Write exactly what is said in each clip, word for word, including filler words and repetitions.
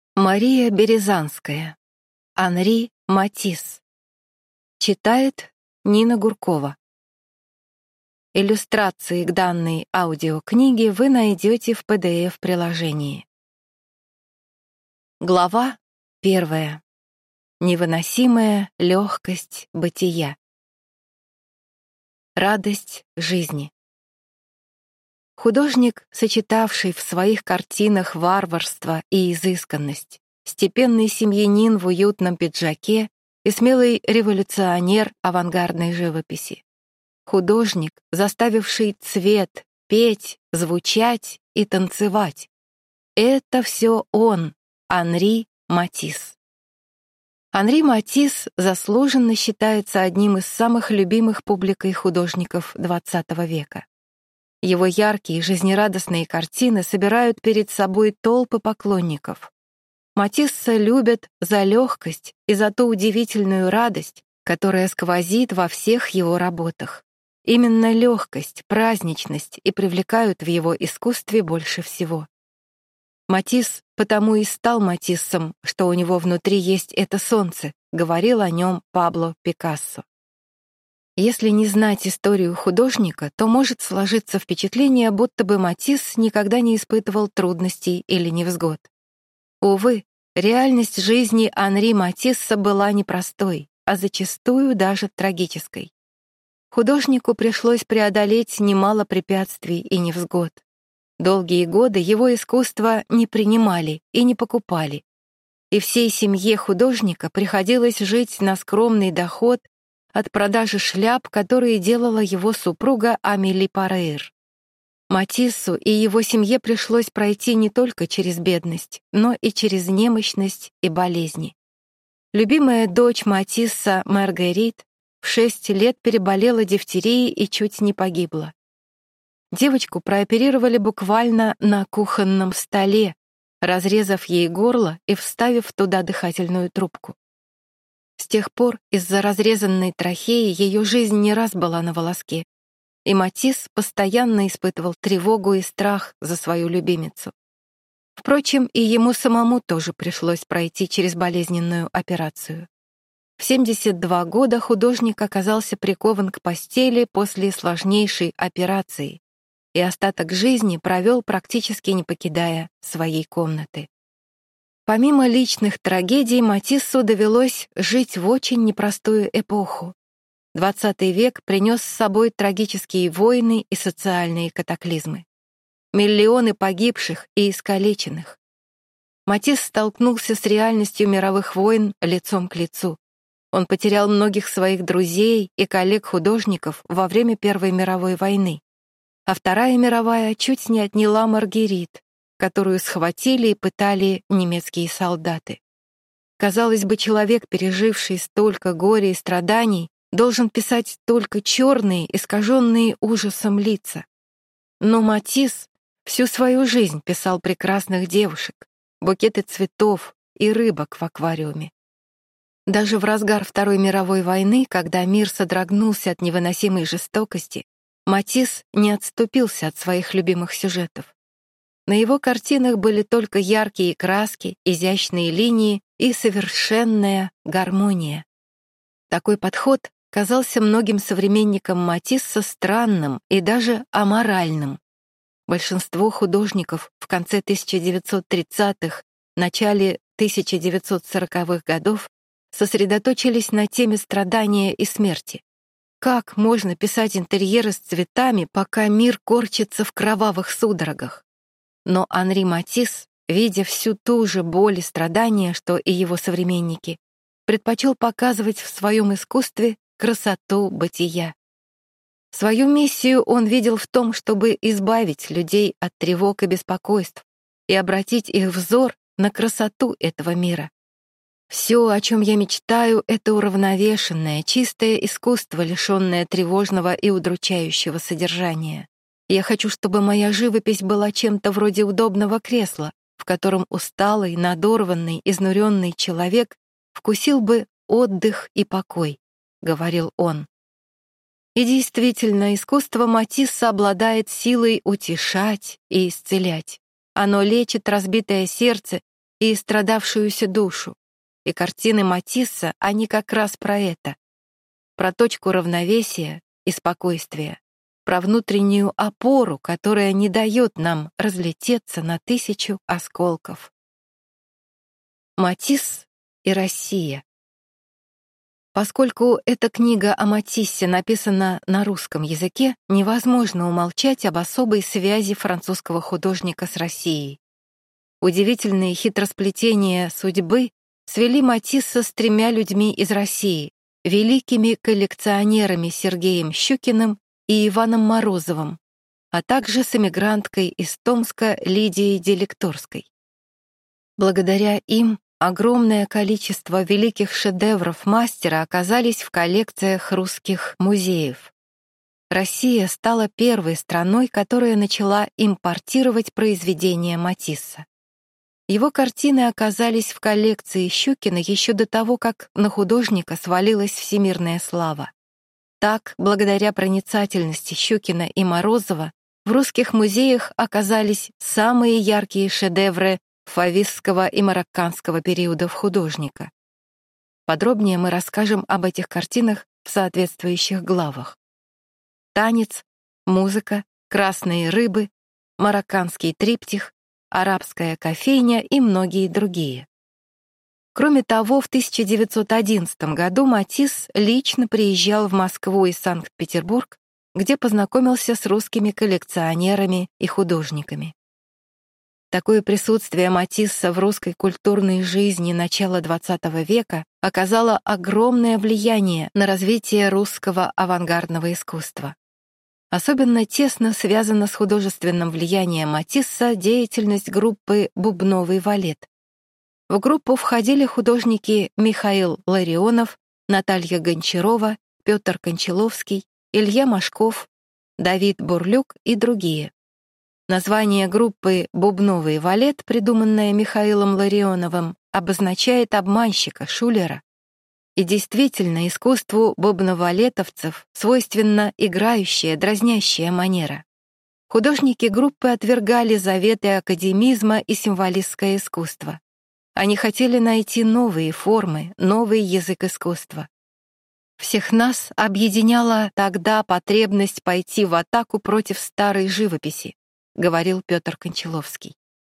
Мария Березанская. Анри Матисс. Читает Нина Гуркова. Иллюстрации к данной аудиокниге вы найдете в пи ди эф-приложении. Глава первая. Невыносимая легкость бытия. Радость жизни. Художник, сочетавший в своих картинах варварство и изысканность, степенный семьянин в уютном пиджаке и смелый революционер авангардной живописи. Художник, заставивший цвет петь, звучать и танцевать. Это все он, Анри Матисс. Анри Матисс заслуженно считается одним из самых любимых публикой художников двадцатого века. Его яркие, жизнерадостные картины собирают перед собой толпы поклонников. Матисса любят за легкость и за ту удивительную радость, которая сквозит во всех его работах. Именно легкость, праздничность и привлекают в его искусстве больше всего. Матисс потому и стал Матиссом, что у него внутри есть это солнце, говорил о нем Пабло Пикассо. Если не знать историю художника, то может сложиться впечатление, будто бы Матисс никогда не испытывал трудностей или невзгод. Увы, реальность жизни Анри Матисса была непростой, а зачастую даже трагической. Художнику пришлось преодолеть немало препятствий и невзгод. Долгие годы его искусство не принимали и не покупали. И всей семье художника приходилось жить на скромный доход от продажи шляп, которые делала его супруга Амели Парейр. Матиссу и его семье пришлось пройти не только через бедность, но и через немощность и болезни. Любимая дочь Матисса, Маргарит, в шесть лет переболела дифтерией и чуть не погибла. Девочку прооперировали буквально на кухонном столе, разрезав ей горло и вставив туда дыхательную трубку. С тех пор из-за разрезанной трахеи ее жизнь не раз была на волоске, и Матисс постоянно испытывал тревогу и страх за свою любимицу. Впрочем, и ему самому тоже пришлось пройти через болезненную операцию. В семьдесят два года художник оказался прикован к постели после сложнейшей операции и остаток жизни провел, практически не покидая своей комнаты. Помимо личных трагедий, Матиссу довелось жить в очень непростую эпоху. Двадцатый век принес с собой трагические войны и социальные катаклизмы. Миллионы погибших и искалеченных. Матисс столкнулся с реальностью мировых войн лицом к лицу. Он потерял многих своих друзей и коллег-художников во время Первой мировой войны. А Вторая мировая чуть не отняла Маргарит, которую схватили и пытали немецкие солдаты. Казалось бы, человек, переживший столько горя и страданий, должен писать только черные, искаженные ужасом лица. Но Матисс всю свою жизнь писал прекрасных девушек, букеты цветов и рыбок в аквариуме. Даже в разгар Второй мировой войны, когда мир содрогнулся от невыносимой жестокости, Матисс не отступился от своих любимых сюжетов. На его картинах были только яркие краски, изящные линии и совершенная гармония. Такой подход казался многим современникам Матисса странным и даже аморальным. Большинство художников в конце тысяча девятьсот тридцатых, начале тысяча девятьсот сороковых годов сосредоточились на теме страдания и смерти. Как можно писать интерьеры с цветами, пока мир корчится в кровавых судорогах? Но Анри Матисс, видя всю ту же боль и страдания, что и его современники, предпочел показывать в своем искусстве красоту бытия. Свою миссию он видел в том, чтобы избавить людей от тревог и беспокойств и обратить их взор на красоту этого мира. Все, о чем я мечтаю, — это уравновешенное, чистое искусство, лишенное тревожного и удручающего содержания. Я хочу, чтобы моя живопись была чем-то вроде удобного кресла, в котором усталый, надорванный, изнуренный человек вкусил бы отдых и покой, — говорил он. И действительно, искусство Матисса обладает силой утешать и исцелять. Оно лечит разбитое сердце и страдавшуюся душу. И картины Матисса, они как раз про это. Про точку равновесия и спокойствия. Про внутреннюю опору, которая не дает нам разлететься на тысячу осколков. Матисс и Россия. Поскольку эта книга о Матиссе написана на русском языке, невозможно умолчать об особой связи французского художника с Россией. Удивительные хитросплетения судьбы свели Матисса с тремя людьми из России, великими коллекционерами Сергеем Щукиным и Иваном Морозовым, а также с эмигранткой из Томска Лидией Делекторской. Благодаря им огромное количество великих шедевров мастера оказались в коллекциях русских музеев. Россия стала первой страной, которая начала импортировать произведения Матисса. Его картины оказались в коллекции Щукина еще до того, как на художника свалилась всемирная слава. Так, благодаря проницательности Щукина и Морозова, в русских музеях оказались самые яркие шедевры фавистского и марокканского периодов художника. Подробнее мы расскажем об этих картинах в соответствующих главах. Танец, музыка, красные рыбы, марокканский триптих, арабская кофейня и многие другие. Кроме того, в тысяча девятьсот одиннадцатом году Матисс лично приезжал в Москву и Санкт-Петербург, где познакомился с русскими коллекционерами и художниками. Такое присутствие Матисса в русской культурной жизни начала двадцатого века оказало огромное влияние на развитие русского авангардного искусства. Особенно тесно связана с художественным влиянием Матисса деятельность группы «Бубновый валет». В группу входили художники Михаил Ларионов, Наталья Гончарова, Петр Кончаловский, Илья Машков, Давид Бурлюк и другие. Название группы «Бубновый валет», придуманное Михаилом Ларионовым, обозначает обманщика, шулера. И действительно, искусству бубновалетовцев свойственна играющая, дразнящая манера. Художники группы отвергали заветы академизма и символистское искусство. Они хотели найти новые формы, новый язык искусства. Всех нас объединяла тогда потребность пойти в атаку против старой живописи, говорил Петр Кончаловский.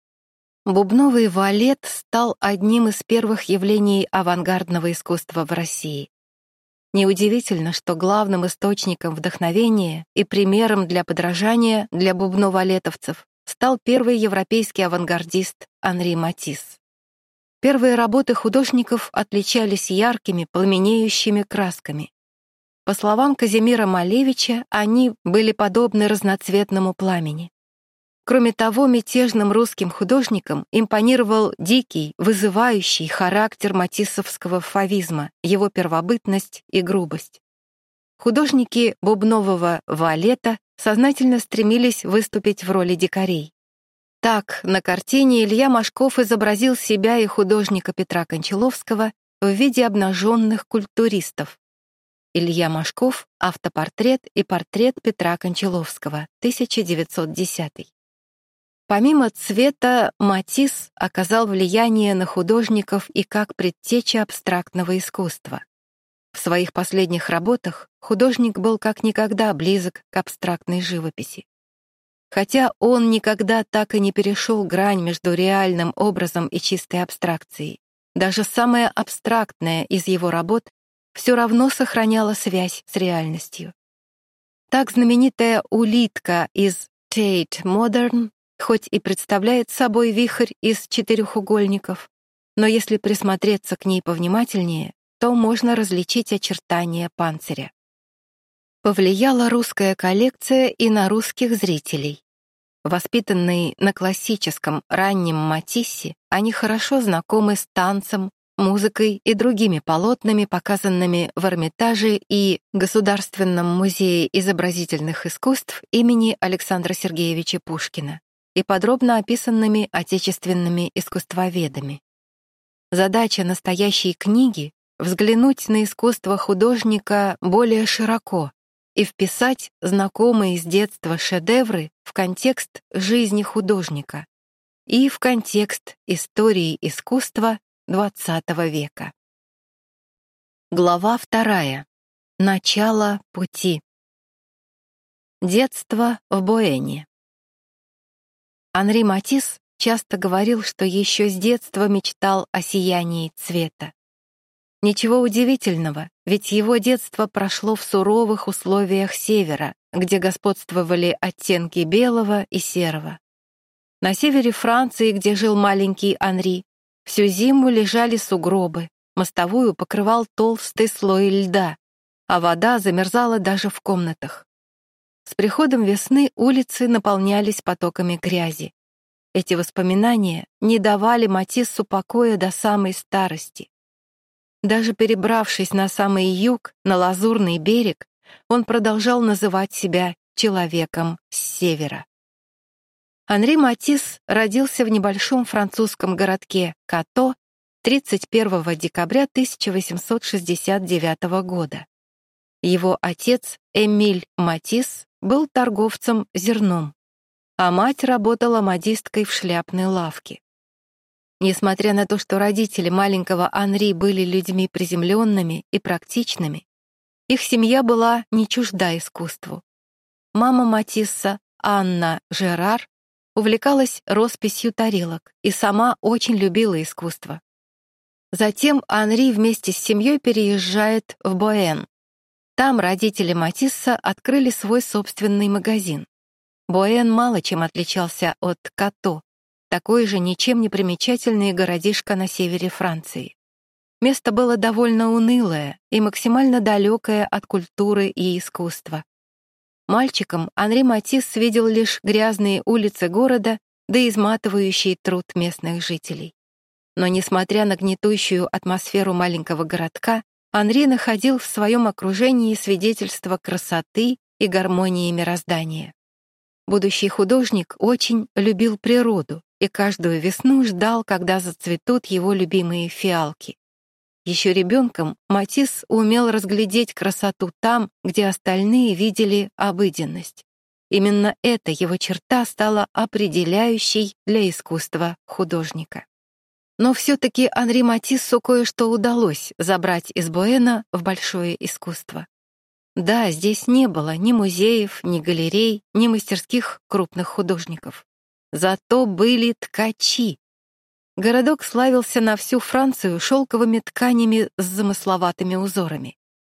Бубновый валет стал одним из первых явлений авангардного искусства в России. Неудивительно, что главным источником вдохновения и примером для подражания для бубновалетовцев стал первый европейский авангардист Анри Матисс. Первые работы художников отличались яркими, пламенеющими красками. По словам Казимира Малевича, они были подобны разноцветному пламени. Кроме того, мятежным русским художникам импонировал дикий, вызывающий характер матиссовского фавизма, его первобытность и грубость. Художники бубнового валета сознательно стремились выступить в роли дикарей. Так, на картине Илья Машков изобразил себя и художника Петра Кончаловского в виде обнаженных культуристов. Илья Машков, автопортрет и портрет Петра Кончаловского, тысяча девятьсот десятый. Помимо цвета, Матисс оказал влияние на художников и как предтеча абстрактного искусства. В своих последних работах художник был как никогда близок к абстрактной живописи. Хотя он никогда так и не перешел грань между реальным образом и чистой абстракцией, даже самая абстрактная из его работ все равно сохраняла связь с реальностью. Так знаменитая улитка из Tate Modern хоть и представляет собой вихрь из четырехугольников, но если присмотреться к ней повнимательнее, то можно различить очертания панциря. Повлияла русская коллекция и на русских зрителей. Воспитанные на классическом раннем Матиссе, они хорошо знакомы с танцем, музыкой и другими полотнами, показанными в Эрмитаже и Государственном музее изобразительных искусств имени Александра Сергеевича Пушкина и подробно описанными отечественными искусствоведами. Задача настоящей книги — взглянуть на искусство художника более широко и вписать знакомые с детства шедевры в контекст жизни художника, и в контекст истории искусства двадцатого века. Глава вторая. Начало пути. Детство в Боэне. Анри Матисс часто говорил, что еще с детства мечтал о сиянии цвета. Ничего удивительного, ведь его детство прошло в суровых условиях севера, где господствовали оттенки белого и серого. На севере Франции, где жил маленький Анри, всю зиму лежали сугробы, мостовую покрывал толстый слой льда, а вода замерзала даже в комнатах. С приходом весны улицы наполнялись потоками грязи. Эти воспоминания не давали Матиссу покоя до самой старости. Даже перебравшись на самый юг, на Лазурный берег, он продолжал называть себя человеком с севера. Анри Матисс родился в небольшом французском городке Като тридцать первого декабря тысяча восемьсот шестьдесят девятого года. Его отец, Эмиль Матисс, был торговцем зерном, а мать работала модисткой в шляпной лавке. Несмотря на то, что родители маленького Анри были людьми приземленными и практичными, их семья была не чужда искусству. Мама Матисса, Анна Жерар, увлекалась росписью тарелок и сама очень любила искусство. Затем Анри вместе с семьей переезжает в Боэн. Там родители Матисса открыли свой собственный магазин. Боэн мало чем отличался от Като, такой же ничем не примечательный городишко на севере Франции. Место было довольно унылое и максимально далекое от культуры и искусства. Мальчиком Анри Матисс видел лишь грязные улицы города да изматывающий труд местных жителей. Но, несмотря на гнетущую атмосферу маленького городка, Анри находил в своем окружении свидетельства красоты и гармонии мироздания. Будущий художник очень любил природу и каждую весну ждал, когда зацветут его любимые фиалки. Еще ребенком Матисс умел разглядеть красоту там, где остальные видели обыденность. Именно эта его черта стала определяющей для искусства художника. Но все-таки Анри Матиссу кое-что удалось забрать из Боэна в большое искусство. Да, здесь не было ни музеев, ни галерей, ни мастерских крупных художников. Зато были ткачи. Городок славился на всю Францию шелковыми тканями с замысловатыми узорами.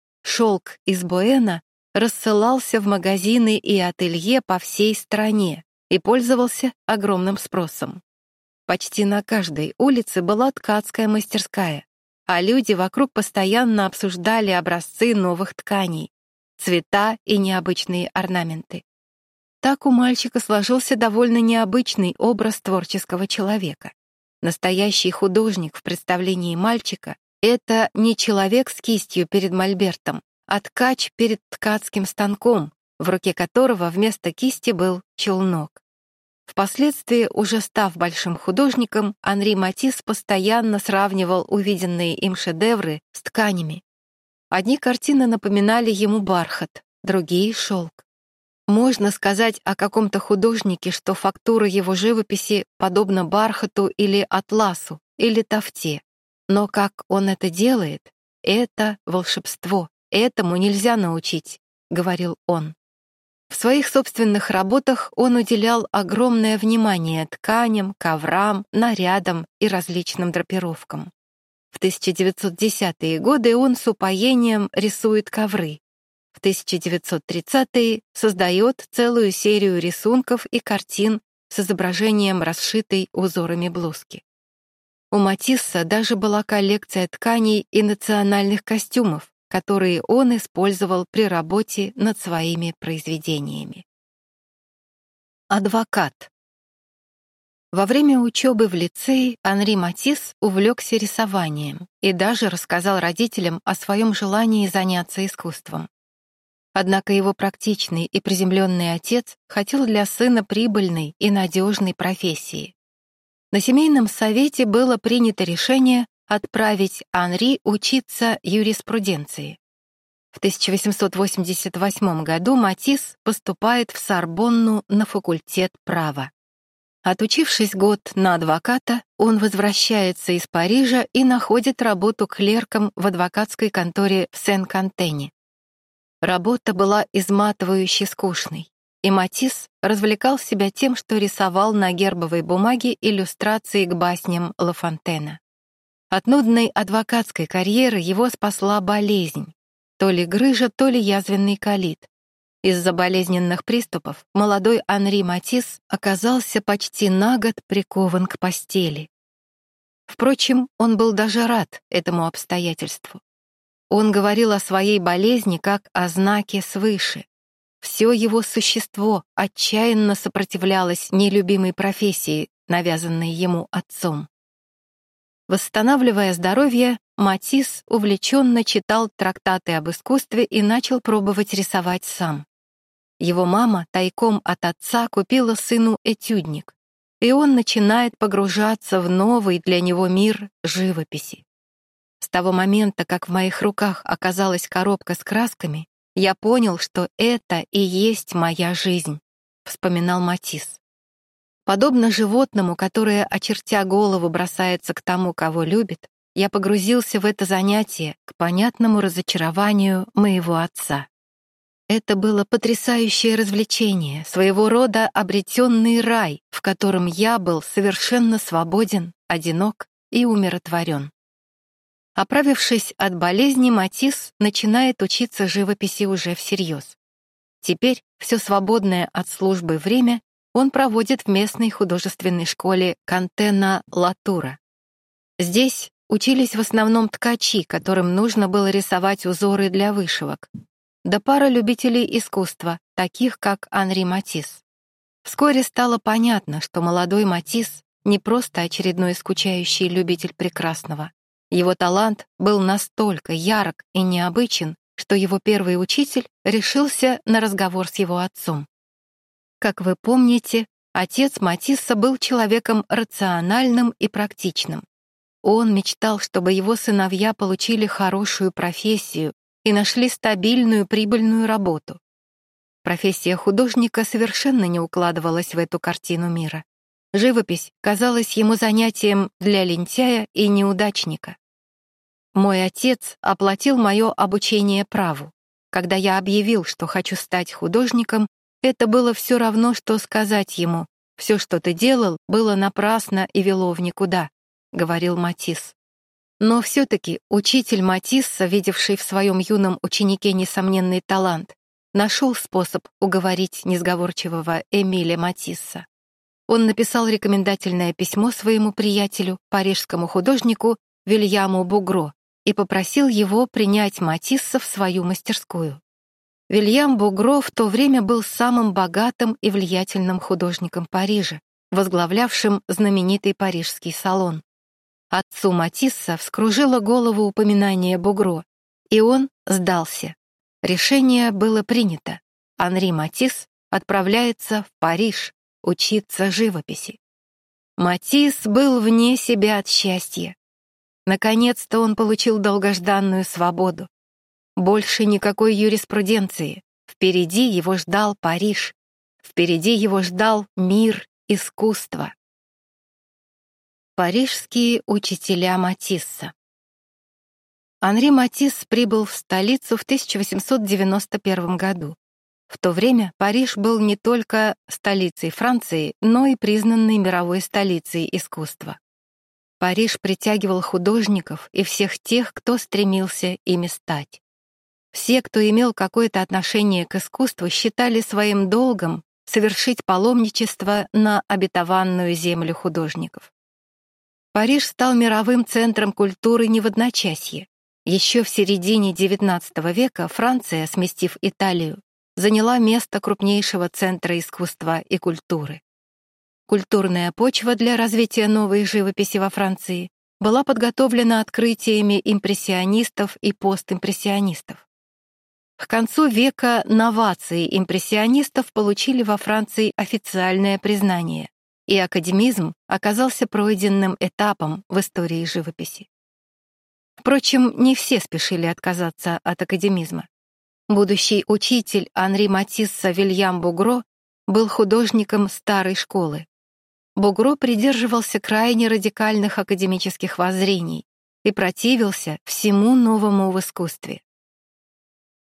Шелк из Боэна рассылался в магазины и ателье по всей стране и пользовался огромным спросом. Почти на каждой улице была ткацкая мастерская, а люди вокруг постоянно обсуждали образцы новых тканей, цвета и необычные орнаменты. Так у мальчика сложился довольно необычный образ творческого человека. Настоящий художник в представлении мальчика — это не человек с кистью перед мольбертом, а ткач перед ткацким станком, в руке которого вместо кисти был челнок. Впоследствии, уже став большим художником, Анри Матисс постоянно сравнивал увиденные им шедевры с тканями. Одни картины напоминали ему бархат, другие — шелк. Можно сказать о каком-то художнике, что фактура его живописи подобна бархату или атласу, или тафте. Но как он это делает, это волшебство, этому нельзя научить, — говорил он. В своих собственных работах он уделял огромное внимание тканям, коврам, нарядам и различным драпировкам. В тысяча девятьсот десятые годы он с упоением рисует ковры. В тысяча девятьсот тридцатые создает целую серию рисунков и картин с изображением расшитой узорами блузки. У Матисса даже была коллекция тканей и национальных костюмов, которые он использовал при работе над своими произведениями. Адвокат. Во время учебы в лицее Анри Матисс увлекся рисованием и даже рассказал родителям о своем желании заняться искусством. Однако его практичный и приземленный отец хотел для сына прибыльной и надежной профессии. На семейном совете было принято решение отправить Анри учиться юриспруденции. В тысяча восемьсот восемьдесят восьмом году Матисс поступает в Сорбонну на факультет права. Отучившись год на адвоката, он возвращается из Парижа и находит работу клерком в адвокатской конторе в Сен-Кантене. Работа была изматывающе скучной, и Матисс развлекал себя тем, что рисовал на гербовой бумаге иллюстрации к басням Ла Фонтена. От нудной адвокатской карьеры его спасла болезнь, то ли грыжа, то ли язвенный колит. Из-за болезненных приступов молодой Анри Матисс оказался почти на год прикован к постели. Впрочем, он был даже рад этому обстоятельству. Он говорил о своей болезни как о знаке свыше. Все его существо отчаянно сопротивлялось нелюбимой профессии, навязанной ему отцом. Восстанавливая здоровье, Матисс увлеченно читал трактаты об искусстве и начал пробовать рисовать сам. Его мама тайком от отца купила сыну этюдник, и он начинает погружаться в новый для него мир живописи. С того момента, как в моих руках оказалась коробка с красками, я понял, что это и есть моя жизнь, вспоминал Матисс. Подобно животному, которое, очертя голову, бросается к тому, кого любит, я погрузился в это занятие к понятному разочарованию моего отца. Это было потрясающее развлечение, своего рода обретенный рай, в котором я был совершенно свободен, одинок и умиротворен. Оправившись от болезни, Матисс начинает учиться живописи уже всерьез. Теперь все свободное от службы время он проводит в местной художественной школе Кантена-Латура. Здесь учились в основном ткачи, которым нужно было рисовать узоры для вышивок, да пара любителей искусства, таких как Анри Матисс. Вскоре стало понятно, что молодой Матисс не просто очередной скучающий любитель прекрасного. Его талант был настолько ярок и необычен, что его первый учитель решился на разговор с его отцом. Как вы помните, отец Матисса был человеком рациональным и практичным. Он мечтал, чтобы его сыновья получили хорошую профессию и нашли стабильную прибыльную работу. Профессия художника совершенно не укладывалась в эту картину мира. Живопись казалась ему занятием для лентяя и неудачника. Мой отец оплатил мое обучение праву. Когда я объявил, что хочу стать художником, это было все равно, что сказать ему: «Все, что ты делал, было напрасно и вело в никуда», — говорил Матисс. Но все-таки учитель Матисса, видевший в своем юном ученике несомненный талант, нашел способ уговорить несговорчивого Эмиля Матисса. Он написал рекомендательное письмо своему приятелю, парижскому художнику Вильяму Бугро, и попросил его принять Матисса в свою мастерскую. Вильям Бугро в то время был самым богатым и влиятельным художником Парижа, возглавлявшим знаменитый парижский салон. Отцу Матисса вскружило голову упоминание Бугро, и он сдался. Решение было принято. Анри Матисс отправляется в Париж учиться живописи. Матисс был вне себя от счастья. Наконец-то он получил долгожданную свободу. Больше никакой юриспруденции. Впереди его ждал Париж. Впереди его ждал мир искусства. Парижские учителя Матисса. Анри Матисс прибыл в столицу в тысяча восемьсот девяносто первом году. В то время Париж был не только столицей Франции, но и признанной мировой столицей искусства. Париж притягивал художников и всех тех, кто стремился ими стать. Все, кто имел какое-то отношение к искусству, считали своим долгом совершить паломничество на обетованную землю художников. Париж стал мировым центром культуры не в одночасье. Еще в середине девятнадцатого века Франция, сместив Италию, заняла место крупнейшего центра искусства и культуры. Культурная почва для развития новой живописи во Франции была подготовлена открытиями импрессионистов и постимпрессионистов. К концу века новации импрессионистов получили во Франции официальное признание, и академизм оказался пройденным этапом в истории живописи. Впрочем, не все спешили отказаться от академизма. Будущий учитель Анри Матисса Вильям Бугро был художником старой школы. Бугро придерживался крайне радикальных академических воззрений и противился всему новому в искусстве.